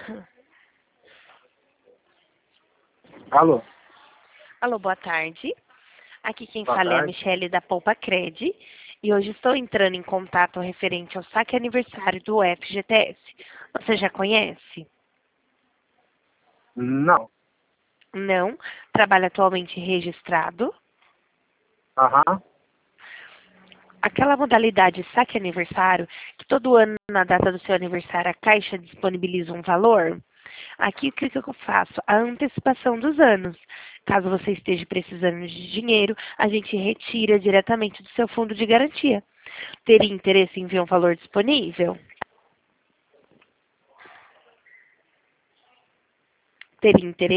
Alô, Alô, boa tarde. Aqui quem boa fala é a tarde. Michele da Poupa Cred e hoje estou entrando em contato referente ao saque aniversário do FGTS. Você já conhece? Não. Não? Trabalha atualmente registrado? Aham. Aquela modalidade saque aniversário, que todo ano, na data do seu aniversário, a Caixa disponibiliza um valor. Aqui, o que eu faço? A antecipação dos anos. Caso você esteja precisando de dinheiro, a gente retira diretamente do seu fundo de garantia. Teria interesse em ver um valor disponível? Teria interesse?